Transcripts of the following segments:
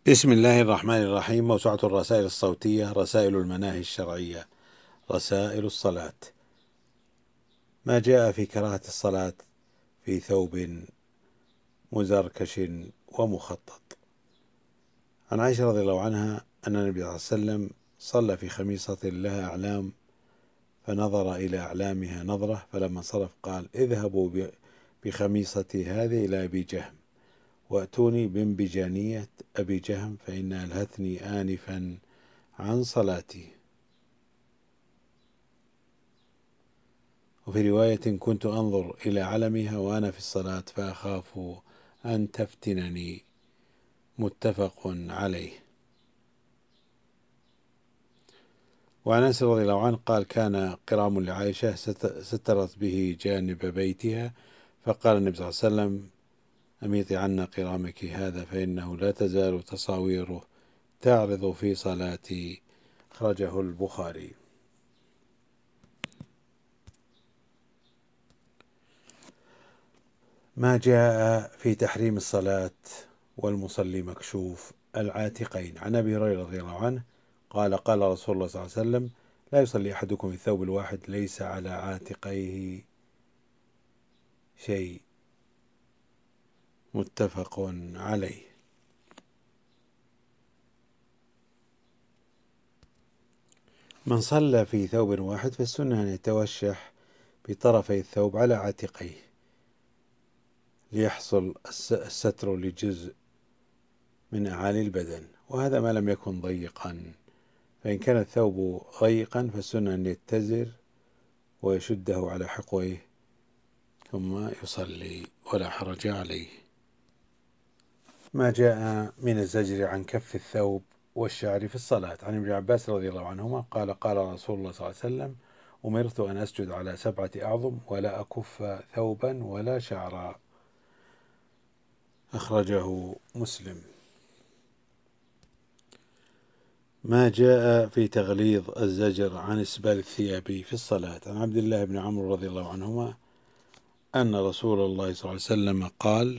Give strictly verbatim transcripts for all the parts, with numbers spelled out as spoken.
بسم الله الرحمن الرحيم. موسوعة الرسائل الصوتية، رسائل المناهي الشرعية، رسائل الصلاة. ما جاء في كراهة الصلاة في ثوب مزركش ومخطط. عن عائشة رضي الله عنها أن النبي صلى الله عليه وسلم صلى في خميصة لها أعلام، فنظر إلى أعلامها نظرة، فلما انصرف قال: اذهبوا بخميصتي هذه إلى أبي جهم وأتوني بانبجانية أبي جهم فإنها ألهتني آنفا عن صلاتي. وفي رواية: كنت أنظر إلى علمها وأنا في الصلاة فأخاف أن تفتنني. متفق عليه. وعن أنس رضي الله عنه قال: كان قرام لعائشة سترت به جانب بيتها، فقال النبي صلى الله عليه وسلم: أميطي عنا قرامك هذا فإنه لا تزال تصاويره تعرض في صلاتي. أخرجه البخاري. ما جاء في تحريم الصلاة والمصلي مكشوف العاتقين. عن أبي هريرة رضي الله عنه قال: قال رسول الله صلى الله عليه وسلم: لا يصلي أحدكم في الثوب الواحد ليس على عاتقيه شيء. متفق عليه. من صلى في ثوب واحد فالسنة أن يتوشح بطرفي الثوب على عاتقيه ليحصل الستر لجزء من أعالي البدن، وهذا ما لم يكن ضيقا. فإن كان الثوب ضيقا فالسنة أن يتزر ويشده على حقويه ثم يصلي ولا حرج عليه. ما جاء من الزجر عن كف الثوب والشعر في الصلاة. عن ابن عباس رضي الله عنهما قال: قال رسول الله صلى الله عليه وسلم: أمرت أن أسجد على سبعة أعظم ولا أكف ثوبا ولا شعرا. أخرجه مسلم. ما جاء في تغليظ الزجر عن إسبال الثياب في الصلاة. عن عبد الله بن عمرو رضي الله عنهما أن رسول الله صلى الله عليه وسلم قال: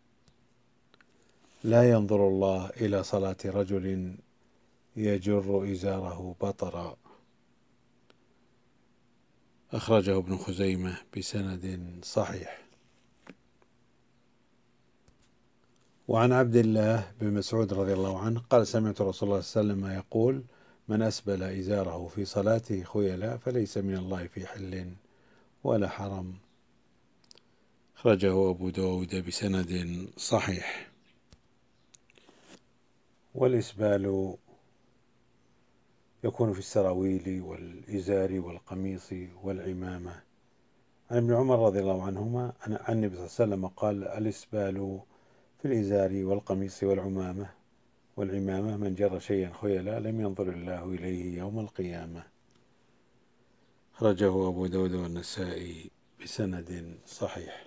لا ينظر الله إلى صلاة رجل يجر إزاره بطرا. أخرجه ابن خزيمة بسند صحيح. وعن عبد الله بن مسعود رضي الله عنه قال: سمعت رسول الله صلى الله عليه وسلم يقول: من أسبل إزاره في صلاته خيلا فليس من الله في حل ولا حرم. أخرجه أبو داود بسند صحيح. والإسبال يكون في السراويل والإزار والقميص والعمامة. عن ابن عمر رضي الله عنهما عن النبي صلى الله عليه وسلم قال: الإسبال في الإزار والقميص والعمامة والعمامة من جر شيئا خيلا لم ينظر الله إليه يوم القيامة. أخرجه أبو داود والنسائي بسند صحيح.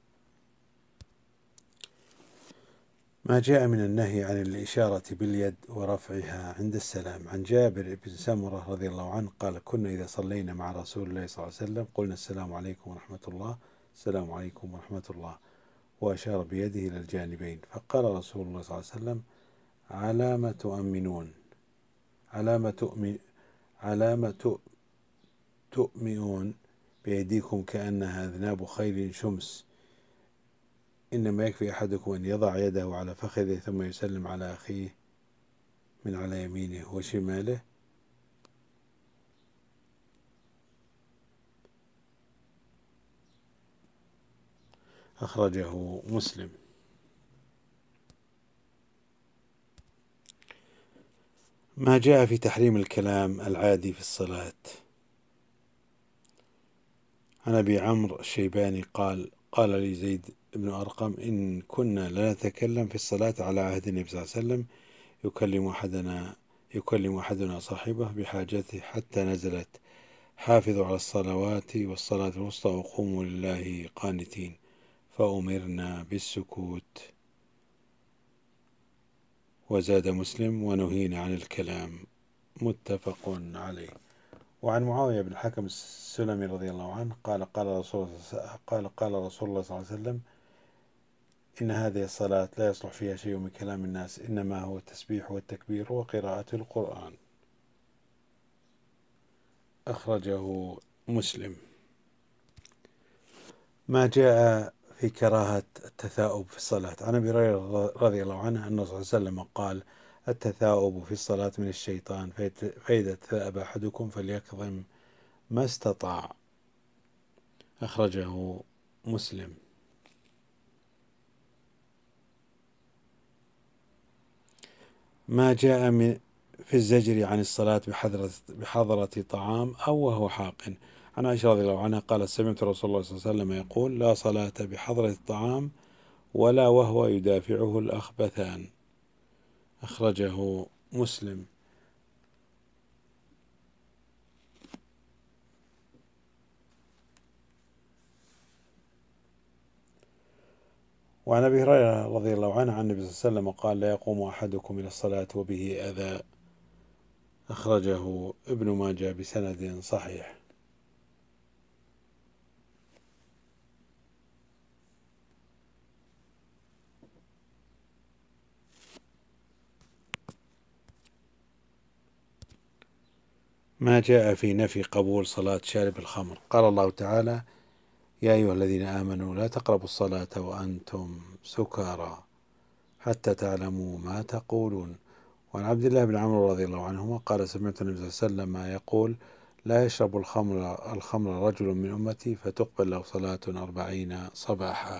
ما جاء من النهي عن الإشارة باليد ورفعها عند السلام. عن جابر بن سمرة رضي الله عنه قال: كنا إذا صلينا مع رسول الله صلى الله عليه وسلم قلنا: السلام عليكم ورحمة الله، السلام عليكم ورحمة الله، وأشار بيده إلى الجانبين، فقال رسول الله صلى الله عليه وسلم: على ما تؤمنون على ما تؤمن على ما تؤمئون بأيديكم كأنها أذناب خيل شمس، إنما يكفي أحدكم أن يضع يده على فخذه ثم يسلم على أخيه من على يمينه وشماله. أخرجه مسلم. ما جاء في تحريم الكلام العادي في الصلاة. عن أبي عمرو الشيباني قال: قال لي زيد بن أرقم: إن كنا لا نتكلم في الصلاة على عهد النبي صلى الله عليه وسلم يكلم أحدنا يكلم أحدنا صاحبه بحاجته حتى نزلت: حافظوا على الصلوات والصلاة الوسطى وقوموا لله قانتين، فأمرنا بالسكوت. وزاد مسلم: ونهينا عن الكلام. متفق عليه. وعن معاوية بن الحكم السلمي رضي الله عنه قال: قال رسول قال قال رسول الله صلى الله عليه وسلم: إن هذه الصلاة لا يصلح فيها شيء من كلام الناس، إنما هو التسبيح والتكبير وقراءة القرآن. أخرجه مسلم. ما جاء في كراهة التثاؤب في الصلاة. عن أبي هريرة رضي الله عنه أن الرسول صلى الله عليه وسلم قال: التثاؤب في الصلاة من الشيطان، فإذا تثاءب أحدكم فليكظم ما استطاع. أخرجه مسلم. ما جاء من في الزجر عن الصلاة بحضرة, بحضرة طعام أو وهو حاق. عن عائشة رضي الله عنها قالت: سمعت رسول الله صلى الله عليه وسلم يقول: لا صلاة بحضرة الطعام ولا وهو يدافعه الأخبثان. أخرجه مسلم. وعن أبي هريرة رضي الله عنه عن النبي صلى الله عليه وسلم قال: لا يقوم أحدكم إلى الصلاة وبه أذى. أخرجه ابن ماجه بسند صحيح. ما جاء في نفي قبول صلاة شارب الخمر. قال الله تعالى: يا أيها الذين آمنوا لا تقربوا الصلاة وأنتم سكارى حتى تعلموا ما تقولون. وعن عبد الله بن عمرو رضي الله عنهما قال: سمعت النبي صلى الله عليه وسلم يقول: لا يشرب الخمر الخمر رجل من أمتي فتقبل له صلاة أربعين صباحا.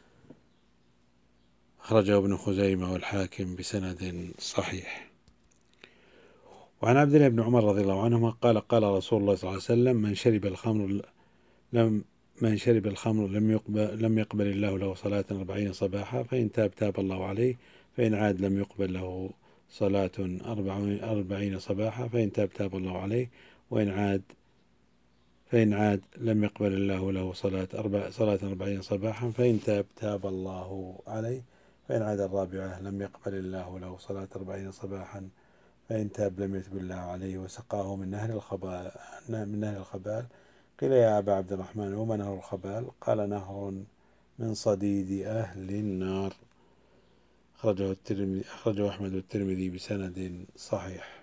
أخرجه ابن خزيمة والحاكم بسند صحيح. وعن عبد الله بن عمر رضي الله عنهما قال: قال رسول الله صلى الله عليه وسلم: من شرب الخمر لم من شرب الخمر لم يقبل لم يقبل الله له صلاة أربعين صباحا، فإن تاب تاب الله عليه، فإن عاد لم يقبل له صلاة أربعين صباحا، فإن تاب تاب الله عليه، وإن عاد فإن عاد لم يقبل الله له صلاة أربع صلاة أربعين صباحا، فإن تاب تاب الله عليه، فإن عاد الرابعة لم يقبل الله له صلاة أربعين صباحا، فإن تاب لم يتب الله عليه وسقاه من نهر الخبال من نهر الخبال. قيل: يا أبا عبد الرحمن وما نهر الخبال؟ قال: نهر من صديد أهل النار. أخرجه الترمذي أخرجه أحمد والترمذي بسند صحيح.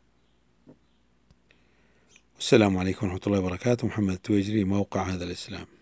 السلام عليكم ورحمة الله وبركاته. محمد التويجري، موقع هذا الإسلام.